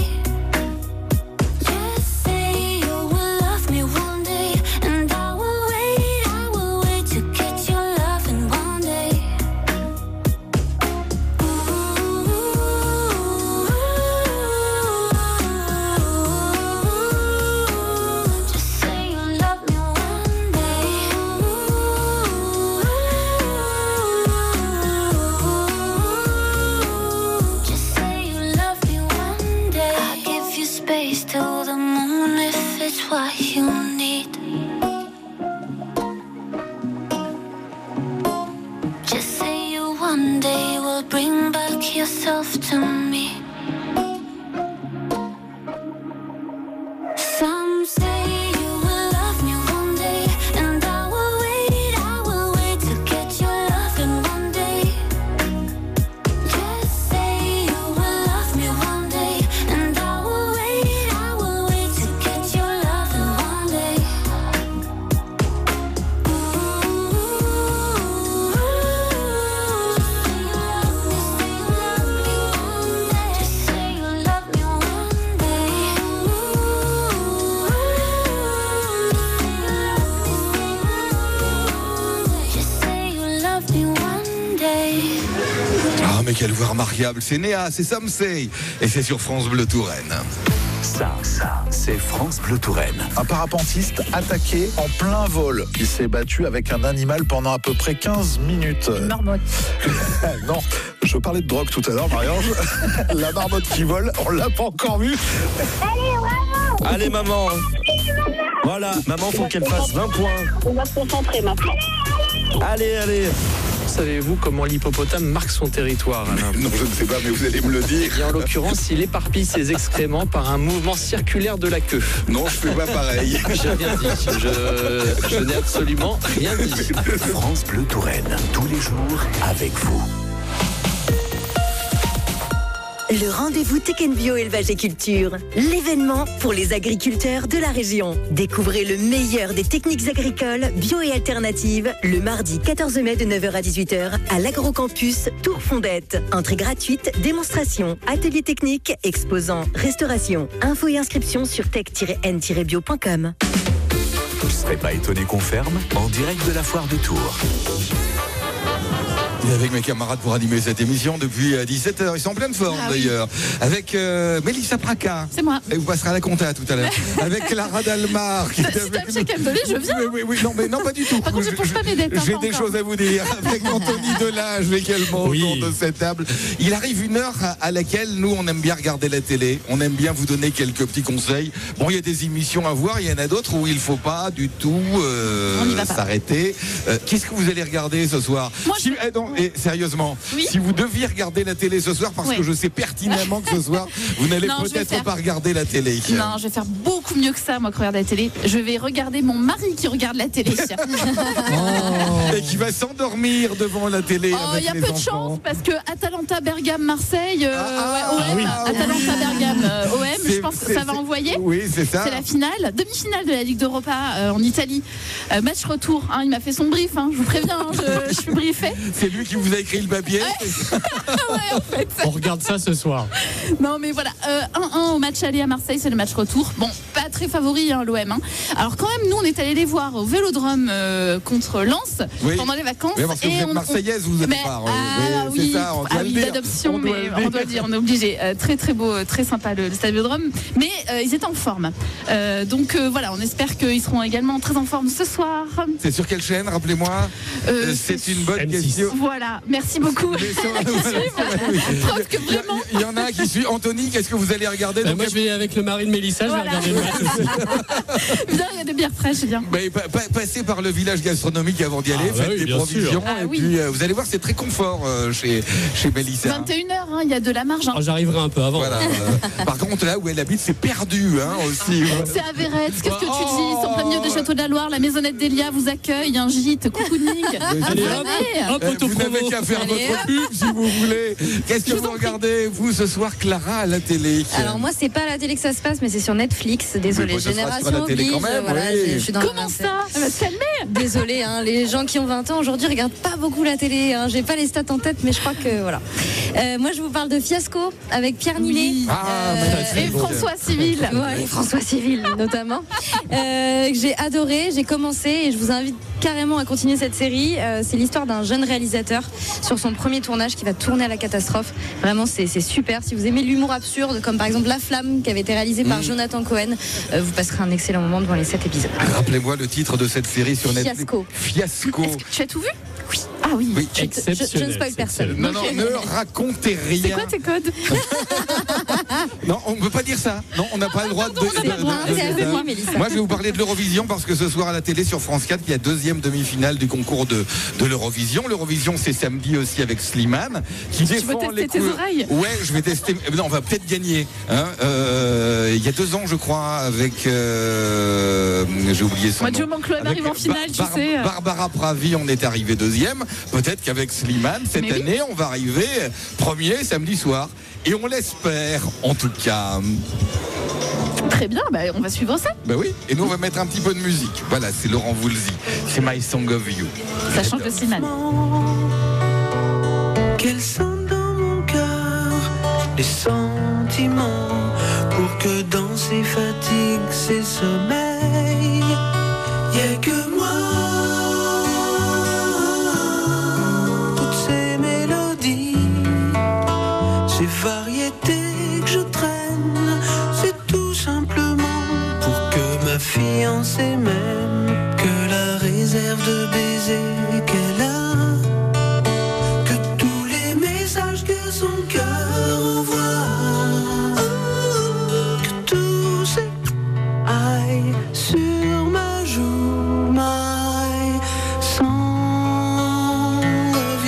Just say you will love me one day, and I will wait, I will wait to get your loving one day. Just say you love me one day. Just say you love me one day. I give you space till the moon if it's what you need. Just say you one day will bring back yourself to me. Some say you will love me one day, and I will wait, I will wait to get your loving one day. Just say you will love me one day, and I will wait, I will wait to get your loving one day. Just say you love me one day. Just say you love me one day. Ah, mais quelle voix remarquable. C'est Néa, c'est Some Say. Et c'est sur France Bleu Touraine. Ça, ça, c'est France Bleu Touraine. Un parapentiste attaqué en plein vol. Il s'est battu avec un animal pendant à peu près quinze minutes. Une marmotte. Non, je parlais de drogue tout à l'heure, Marie-Ange. La marmotte qui vole, on l'a pas encore vue. Allez maman. Voilà, maman faut qu'elle fasse vingt points. On va se concentrer maintenant. Allez, allez. Savez-vous comment l'hippopotame marque son territoire, Alain ? Non, je ne sais pas, mais vous allez me le dire. Et en l'occurrence, il éparpille ses excréments par un mouvement circulaire de la queue. Non, je fais pas pareil. J'ai rien dit. Je, je n'ai absolument rien dit. France Bleu Touraine, tous les jours avec vous. Le rendez-vous Tech and Bio Élevage et Culture, l'événement pour les agriculteurs de la région. Découvrez le meilleur des techniques agricoles, bio et alternatives, le mardi quatorze mai de neuf heures à dix-huit heures à l'Agrocampus Tour-Fondette. Entrée gratuite, démonstration, atelier technique, exposant, restauration. Infos et inscriptions sur tech tiret n tiret bio point com. Vous ne serez pas étonné qu'on ferme en direct de la foire de Tours. Et avec mes camarades pour animer cette émission depuis dix-sept heures. Ils sont en pleine forme ah, d'ailleurs. Oui. Avec euh, Mélissa Praca. C'est moi. Et vous passerez à la compta tout à l'heure. Avec Clara Dalmar. Qui si tu as un chèque à me donner, je viens. Oui, oui, oui. Non, mais non, pas du tout. Par contre, je ne penche pas mes dettes. J'ai des choses à vous dire. Avec Anthony Delage également oui. autour de cette table. Il arrive une heure à laquelle nous, on aime bien regarder la télé. On aime bien vous donner quelques petits conseils. Bon, il y a des émissions à voir. Il y en a d'autres où il ne faut pas du tout euh, s'arrêter. Euh, Qu'est-ce que vous allez regarder ce soir? Moi, si, je... eh, non, et, sérieusement. Oui. Si vous deviez regarder la télé ce soir, parce oui. que je sais pertinemment que ce soir, vous n'allez peut-être faire... pas regarder la télé. Non, je vais faire beaucoup mieux que ça, moi, que regarder la télé. Je vais regarder mon mari qui regarde la télé. oh. Et qui va s'endormir devant la télé. Il oh, y a peu enfants. de chance, parce que Atalanta, Bergame, Marseille, euh, ah, ouais, O M, ah, oui. Atalanta, Bergame, euh, O M, je pense que ça va envoyer. Oui, c'est ça. C'est la finale, demi-finale de la Ligue d'Europa euh, en Italie. Euh, match retour. Hein, il m'a fait son brief, hein, je vous préviens, hein, je, je suis briefé. C'est lui qui vous a écrit le papier. Ouais. ouais, en fait. On regarde ça ce soir. Non, mais voilà. Euh, un un au match aller à Marseille, c'est le match retour. Bon, pas très favori, hein, l'O M. Hein. Alors, quand même, nous, on est allés les voir au Vélodrome euh, contre Lens oui. pendant les vacances. Oui, parce que et vous êtes on, Marseillaise, vous êtes mais, pas. Ah, oui, c'est ça, on doit ah, le oui, dire. d'adoption, on mais on doit le dire, on est obligé. Euh, très, très beau, très sympa le, le stade Vélodrome. Mais euh, ils étaient en forme. Euh, donc, euh, voilà, on espère qu'ils seront également très en forme ce soir. C'est sur quelle chaîne, rappelez-moi euh, C'est une bonne M six. Question. Voilà, merci beaucoup. Preuve que vraiment. Il y, y en a un qui suit. Anthony, qu'est-ce que vous allez regarder? euh, Moi, je vais avec le mari de Mélissa, voilà. Je vais regarder le match aussi. Bien, il y a des bières fraîches, bien. Mais, pa, pa, passez par le village gastronomique avant d'y aller, ah, faites bah oui, des provisions. Ah, et oui. puis, euh, vous allez voir, c'est très confort euh, chez, chez Mélissa. vingt et une heures, hein, il y a de la marge. Hein. Oh, j'arriverai un peu avant. Voilà, euh, par contre, là où elle habite, c'est perdu hein, aussi. C'est à Verrette. Qu'est-ce que tu dis? C'est en plein milieu des Châteaux de la Loire. La maisonnette d'Elia vous accueille. Un gîte, coucouning. Allez, hop, hop, vous n'avez qu'à faire Allez, votre pub si vous voulez. Qu'est-ce que vous regardez, vous, ce soir, Clara, à la télé? Alors, moi, c'est pas à la télé que ça se passe, mais c'est sur Netflix. Désolée, Génération Oblige. Voilà, oui. je suis dans Comment ça? Elle va se calmer. Désolée, hein, les gens qui ont vingt ans aujourd'hui regardent pas beaucoup la télé. Hein. J'ai pas les stats en tête, mais je crois que voilà. Euh, moi, je vous parle de Fiasco avec Pierre Ninet oui. ah, euh, et François Civil. Ouais, et François Civil notamment. euh, j'ai adoré, j'ai commencé et je vous invite carrément à continuer cette série. Euh, c'est l'histoire d'un jeune réalisateur sur son premier tournage qui va tourner à la catastrophe. Vraiment, c'est, c'est super. Si vous aimez l'humour absurde, comme par exemple La Flamme, qui avait été réalisée par mmh. Jonathan Cohen, euh, vous passerez un excellent moment devant les sept épisodes. Rappelez-moi le titre de cette série sur Netflix. Fiasco. Fiasco. Est-ce que tu as tout vu? Oui. Ah oui. oui. Je, je, je ne spoil personne. Non, non, ne racontez rien. C'est quoi tes codes? Non, on ne peut pas dire ça. Non, on n'a pas ah, le droit pardon, de. de, de, de, de, de moi, moi, je vais vous parler de l'Eurovision parce que ce soir à la télé sur France quatre, il y a deuxième demi-finale du concours de, de l'Eurovision. L'Eurovision, c'est samedi aussi avec Slimane qui tu défend veux les tester tes oreilles? Ouais, je vais tester. Non, on va peut-être gagner. Hein. Euh, il y a deux ans, je crois, avec. Euh, j'ai oublié son moi, nom. Joe Mancloem arrive en finale, Bar- tu sais. Bar- Barbara Pravi, on est arrivé deuxième. Peut-être qu'avec Slimane, cette Mais année, oui. on va arriver premier samedi soir. Et on l'espère, en tout cas. Très bien, bah, on va suivre ça. Bah oui, et nous on va mettre un petit peu de musique. Voilà, c'est Laurent Voulzy. C'est My Song of You. Ça change de Slimane. Quels sont dans mon cœur les sentiments pour que dans ces fatigues, ces sommeils, y a que moi. Variété que je traîne, c'est tout simplement pour que ma fiancée m'aime, que la réserve de baisers qu'elle a, que tous les messages que son cœur envoie, oh, que tout ça aille sur ma joue, my song of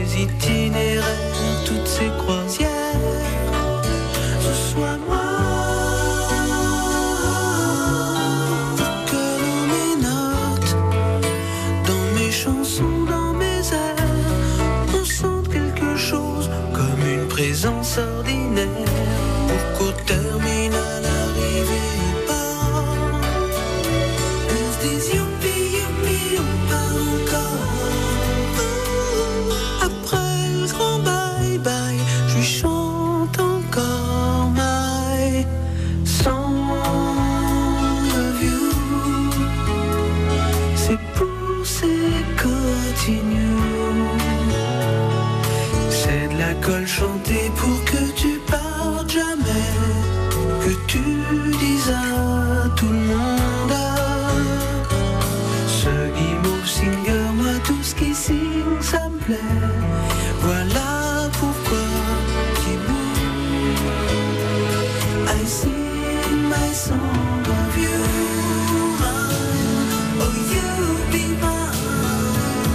ces itinéraires, toutes ces croisières. Ce soit moi que l'on mes notes dans mes chansons, dans mes airs. On sente quelque chose comme une présence ordinaire pour qu'au terminal arrivé au port, on se dise youpi, youpi, on part encore. Après le grand bye bye, je lui chante encore my song of you. C'est pour ces continues, c'est de la colle chantée pour que tu partes jamais, que tu dises à tout le monde. Ce guimauve singer, moi tout ce qui signe ça me plaît. Voilà pourquoi I sing my song of you. Oh, you be mine.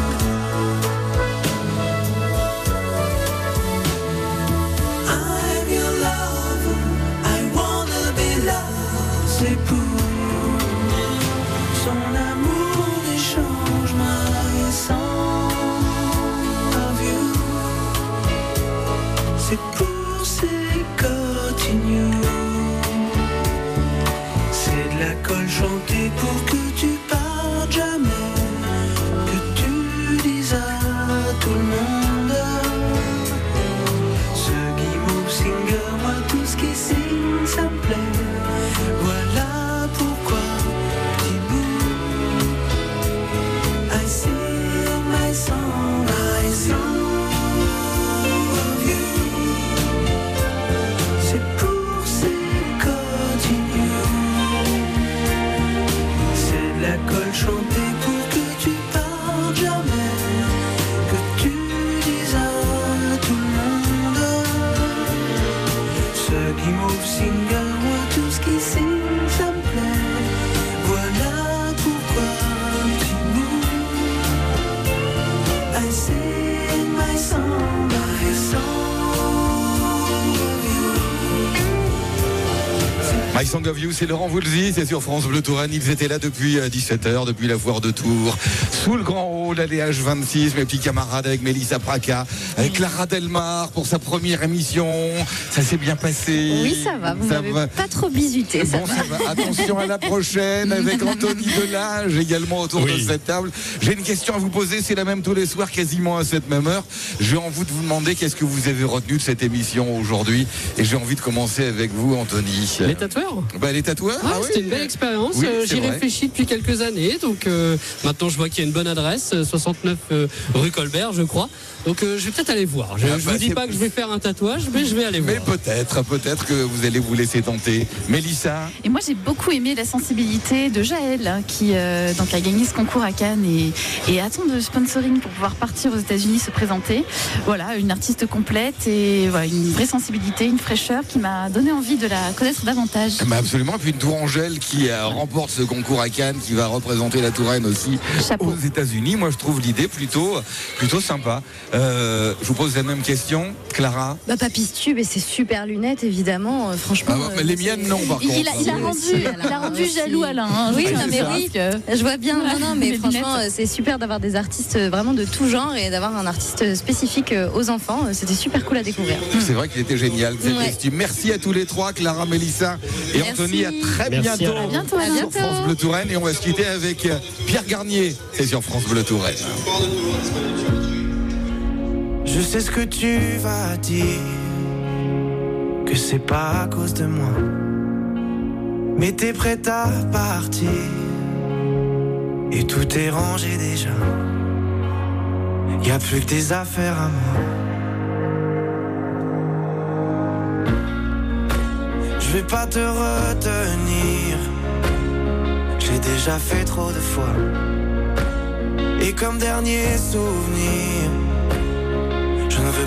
I'm your love. I wanna be loved. C'est pour son amour d'échange, my song of you. C'est pour ces continues. C'est de la colle chantée pour que tu partes jamais, que tu dises à tout le monde. Ce guimauve singer, moi tout ce qui signe ça me plaît. Voilà pourquoi, petit bout, I sing my song, I sing of you. C'est pour ces continues. C'est de la colle chantée pour que tu partes jamais, que tu dises à tout le monde. Ce guimauve singer, moi tout ce qui signe ça me plaît. Voilà pourquoi, petit bout, I sing my song, my song of you. My Song of You, c'est Laurent Voulzy, c'est sur France Bleu Touraine. Ils étaient là depuis dix-sept heures, depuis la foire de Tours. Sous le grand hall, à l'A D H vingt-six, mes petits camarades avec Mélissa Praca, avec Clara Delmar pour sa première émission. Ça s'est bien passé. Oui, ça va. Vous Ça m'avez va. pas trop bisuté. Ça Bon, va. ça va. Attention à la prochaine avec Anthony Delage également autour Oui. de cette table. J'ai une question à vous poser, c'est la même tous les soirs, quasiment à cette même heure. J'ai envie de vous demander qu'est-ce que vous avez retenu de cette émission aujourd'hui. Et j'ai envie de commencer avec vous, Anthony. Les tatoueurs. Bah, les tatoueurs. Ouais, ah oui. c'était une belle expérience. Oui, Euh, c'est J'y vrai. réfléchis depuis quelques années. Donc euh, maintenant, je vois qu'il y a une bonne adresse, euh, soixante-neuf euh, rue Colbert, je crois. Donc euh, je vais peut-être aller voir. Je ne Ah bah, vous dis c'est- pas que je vais faire un tatouage, mais je vais aller Mais voir. peut-être, peut-être que vous allez vous laisser tenter. Mélissa. Et moi, j'ai beaucoup aimé la sensibilité de Jaël, hein, qui euh, donc a gagné ce concours à Cannes et, et attend de sponsoring pour pouvoir partir aux États-Unis se présenter. Voilà, une artiste complète et voilà, une vraie sensibilité, une fraîcheur qui m'a donné envie de la connaître davantage. Bah absolument. Et puis une Tourangelle qui euh, remporte ce concours à Cannes, qui va représenter la Touraine aussi Chapeau. aux États-Unis. Moi, je trouve l'idée plutôt, plutôt sympa. Euh, je vous pose la même question, Clara. Bah, Papistube et ses super lunettes, évidemment. euh, franchement. Ah bah, mais euh, les c'est- miennes, non, par Il, contre. il a, il a rendu, il a rendu jaloux Alain. hein, Oui, je non, pense, mais parce oui. que- Je vois bien, non, non, mais Les franchement, lunettes. euh, c'est super d'avoir des artistes euh, vraiment de tout genre et d'avoir un artiste spécifique euh, aux enfants. Euh, C'était super cool à découvrir. C'est vrai qu'il était génial, cet Ouais. costume. Merci à tous les trois, Clara, Mélissa et Merci. Anthony. À très Merci, bientôt, Alain. À bientôt, À Alain. bientôt. sur France Bleu Touraine. Et on va se quitter avec euh, Pierre Garnier. C'est sur France Bleu Touraine. Je sais ce que tu vas dire, que c'est pas à cause de moi, mais t'es prête à partir et tout est rangé déjà. Y a plus que tes affaires à moi. Je vais pas te retenir, j'ai déjà fait trop de fois. Et comme dernier souvenir, je ne veux